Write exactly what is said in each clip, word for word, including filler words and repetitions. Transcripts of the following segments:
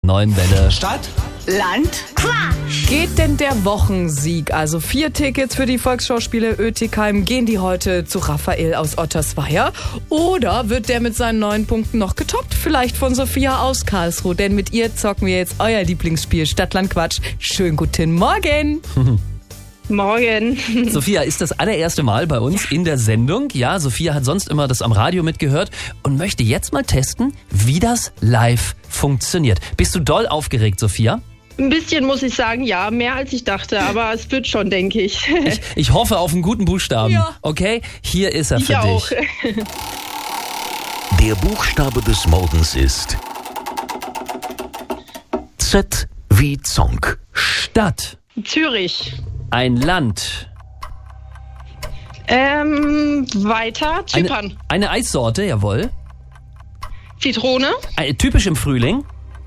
Neuen Welle. Stadt, Land, Quatsch. Geht denn der Wochensieg, also vier Tickets für die Volksschauspiele Oetikheim, gehen die heute zu Raphael aus Ottersweier? Oder wird der mit seinen neun Punkten noch getoppt? Vielleicht von Sophia aus Karlsruhe, denn mit ihr zocken wir jetzt euer Lieblingsspiel Stadt, Land, Quatsch. Schönen guten Morgen. Morgen. Sophia ist das allererste Mal bei uns in der Sendung. Ja, Sophia hat sonst immer das am Radio mitgehört und möchte jetzt mal testen, wie das live funktioniert. Bist du doll aufgeregt, Sophia? Ein bisschen muss ich sagen, ja, mehr als ich dachte, aber es wird schon, denke ich. Ich, ich hoffe auf einen guten Buchstaben. Ja. Okay, hier ist er Ich für auch. dich. Der Buchstabe des Morgens ist Z wie Zonk. Stadt. Zürich. Ein Land. Ähm, weiter. Zypern. Eine, eine Eissorte, jawohl. Zitrone. Ein, typisch im Frühling.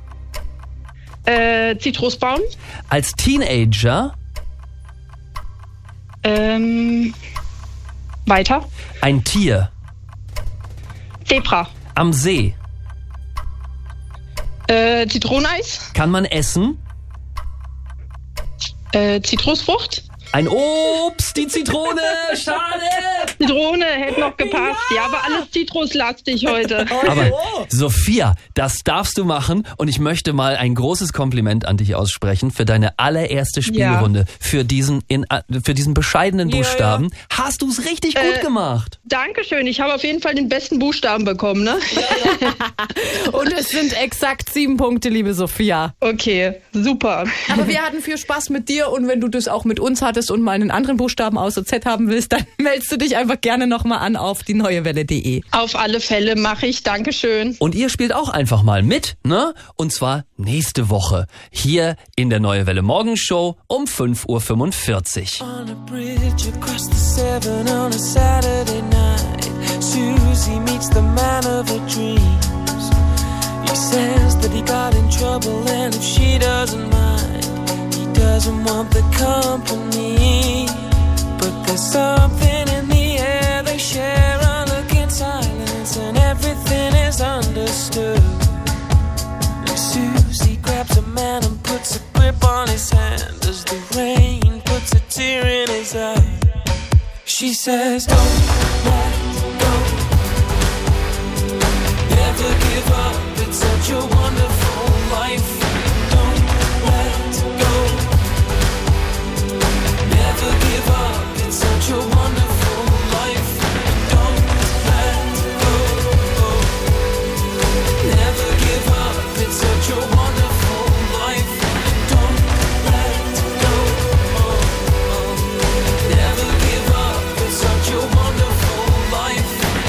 Äh, Zitrusbaum. Als Teenager. Ähm, weiter. Ein Tier. Zebra. Am See. Äh, Zitroneneis. Kann man essen. Äh, Zitrusfrucht. Ein Obst, die Zitrone. Schade. Zitrone hätte noch gepasst. Ja, aber alles zitruslastig heute. Aber Sophia, das darfst du machen und ich möchte mal ein großes Kompliment an dich aussprechen für deine allererste Spielrunde, für diesen in, für diesen bescheidenen Ja, Buchstaben. Hast du es richtig gut Äh, gemacht. Dankeschön, ich habe auf jeden Fall den besten Buchstaben bekommen, ne? Und es sind exakt sieben Punkte, liebe Sophia. Okay, super. Aber wir hatten viel Spaß mit dir und wenn du das auch mit uns hattest und mal einen anderen Buchstaben außer Z haben willst, dann meldest du dich einfach gerne nochmal an auf die neue Welle punkt de. Auf alle Fälle mache ich. Dankeschön. Und ihr spielt auch einfach mal mit, ne? Und zwar nächste Woche hier in der Neue Welle Morgenshow um fünf Uhr fünfundvierzig. On a bridge across the Severn on a Saturday night, Susie meets the man of her dreams. He says that he got in trouble and if she doesn't mind, he doesn't want the company. But there's something in the air, they share a look in silence and everything is understood. And Susie grabs a man and puts a grip on his hand as the rain puts a tear in his eye. She says, don't let go, never give up, it's such a wonderful life. Don't let go, never give up, it's such a wonderful life. Don't let go, never give up, it's such a wonderful life. Don't let go, never give up, it's such a wonderful life.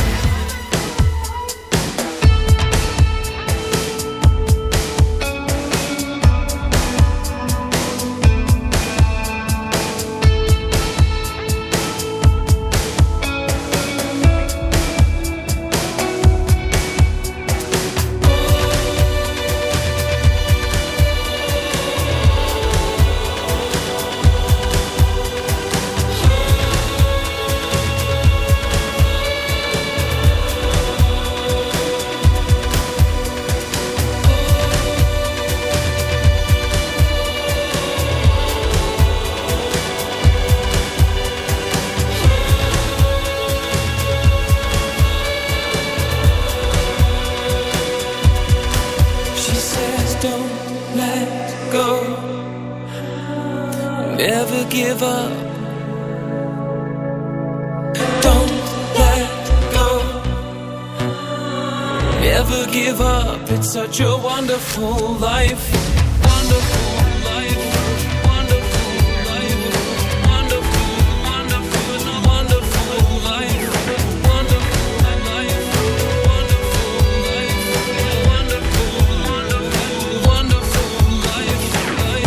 She says, don't let go, never give up. Don't let go, never give up. It's such a wonderful life. Wonderful life. Wonderful life. Wonderful, wonderful, wonderful life. Wonderful life. Wonderful life. Wonderful, wonderful, wonderful life. Life.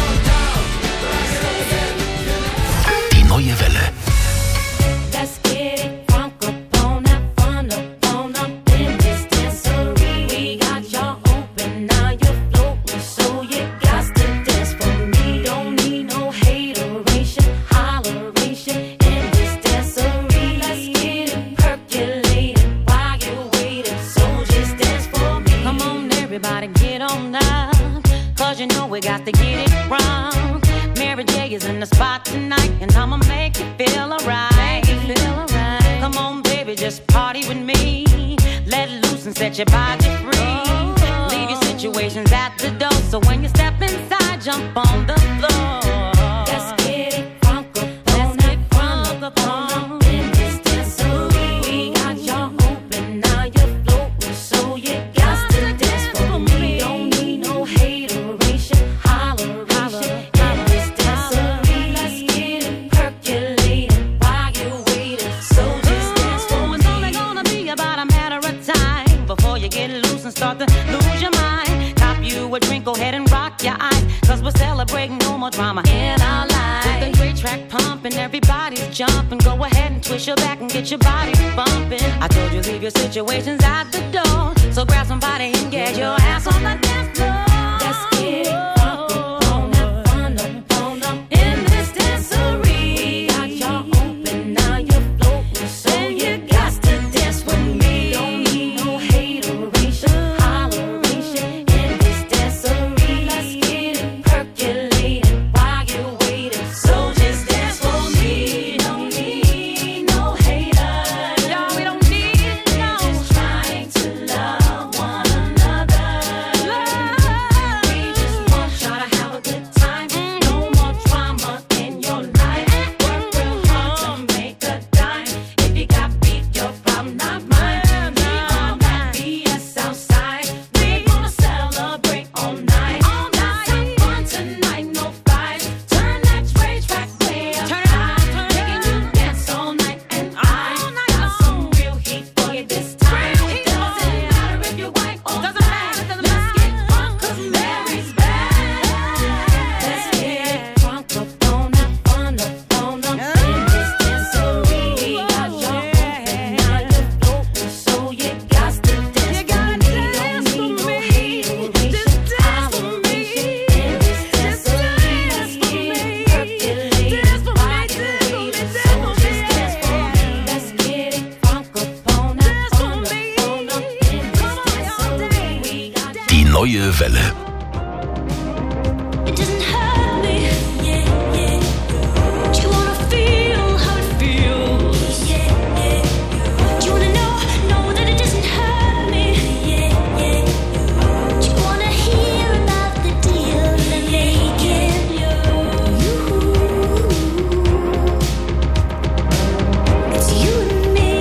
Die neue Welle. Let's get it crunk up on that fun up on up in this dancery. We got y'all open, now you're floating, so you got to dance for me. Don't need no hateration, holleration in this dancery. Let's get it percolating while you're waiting, so just dance for me. Come on, everybody, get on up, cause you know we got to get it wrong. Mary J is in the spot tonight, and I'ma make you feel alright. Feel alright. Come on, baby, just party with me. Let loose and set your body free. Leave your situations at the door, so when you step inside, jump on the floor. Let's get it crunk up on that fun up on up in this dancery. We got y'all open, now you're floating, so you got to dance for me. Don't need no hateration, holleration in this dancery. Let's get it percolating while you're waiting, so just dance for Oh, me. it's only gonna be about a matter of time before you get loose and start to lose your mind. Cop you a drink, go ahead and rock your eyes, cause we're celebrating no more drama in our lives. With the great track pumping, everybody's jumping. Go ahead and twist your back and get your body bumping. I told you leave your situations at the door, so grab somebody and get your ass on the dance floor. Let's get it crunk up on that fun up on up in this dancery. We got y'all open, now you're floating, so you got to dance with me. Don't need no hateration, holleration in this dancery. Let's get it percolating while you're waiting, so Neue Welle. It doesn't hurt me, yeah, yeah. Do you wanna feel how it feels? Yeah, yeah. Do you wanna know, know that it doesn't hurt me? Yeah, yeah. Do you wanna hear about the deal they're making? You, it's you and me.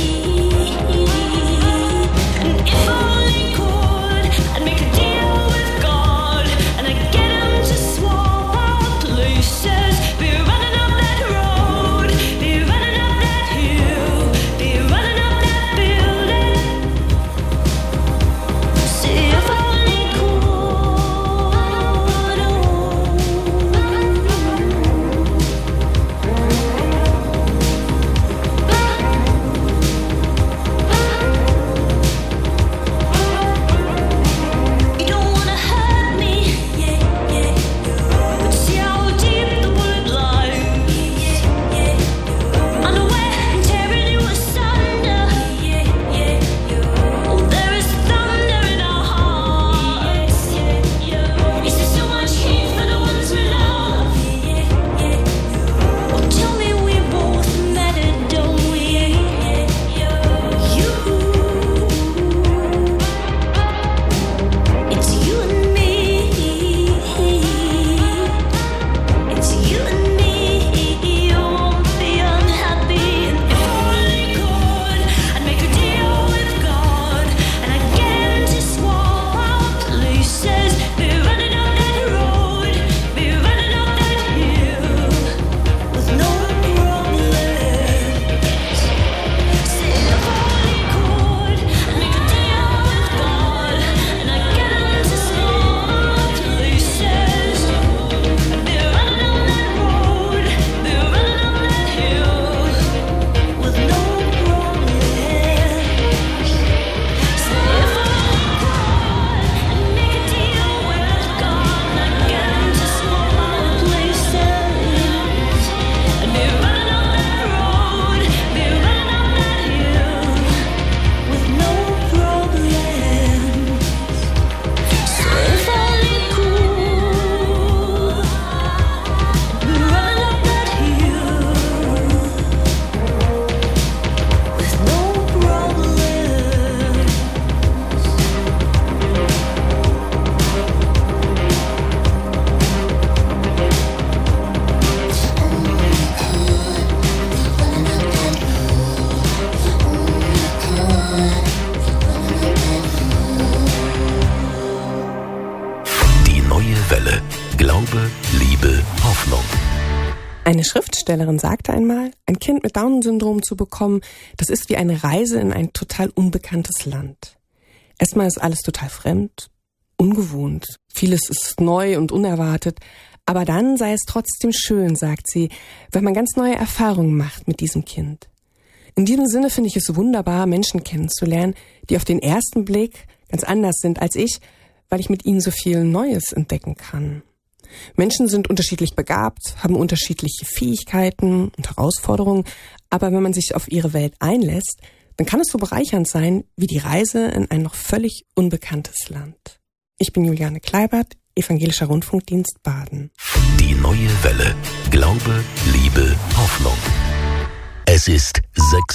And if only could, I'd make a deal with God, and I'd get him to swap our places. Be running up that road, be running up that hill, be running up that building. See if only could. You don't wanna hurt me, yeah, yeah. But see how deep the bullet lies. Yeah, yeah. Unaware and tearing you asunder. Yeah, yeah. Oh, there is thunder in our hearts. Yeah, yeah. Is there so much heat for the ones we love? Yeah, yeah. Oh, tell me we both matter, don't we? Yeah, yeah. You. It's you and me. It's you and me. You won't be unhappy. And if only could, I'd make a deal with God, and I'd get him to swap our places. Be running up that road, be running up that hill, with no problems. Say if only could, I'd make a deal with God, and I'd get him to swap our places. Be running up that road, be running up that hill, with no problems. Say if only could, I'd make a deal with God, and I'd get him to swap our places. I'd be running up that road, be running up that hill, with no problems. So if only could, I'd be running up that hill, with no problems. Die neue Welle. Glaube, Liebe, Hoffnung. Eine Schriftstellerin sagte einmal, ein Kind mit Down-Syndrom zu bekommen, das ist wie eine Reise in ein total unbekanntes Land. Erstmal ist alles total fremd, ungewohnt. Vieles ist neu und unerwartet. Aber dann sei es trotzdem schön, sagt sie, wenn man ganz neue Erfahrungen macht mit diesem Kind. In diesem Sinne finde ich es wunderbar, Menschen kennenzulernen, die auf den ersten Blick ganz anders sind als ich, weil ich mit ihnen so viel Neues entdecken kann. Menschen sind unterschiedlich begabt, haben unterschiedliche Fähigkeiten und Herausforderungen, aber wenn man sich auf ihre Welt einlässt, dann kann es so bereichernd sein wie die Reise in ein noch völlig unbekanntes Land. Ich bin Juliane Kleibert, Evangelischer Rundfunkdienst Baden. Die neue Welle. Glaube, Liebe, Hoffnung. Es ist sechs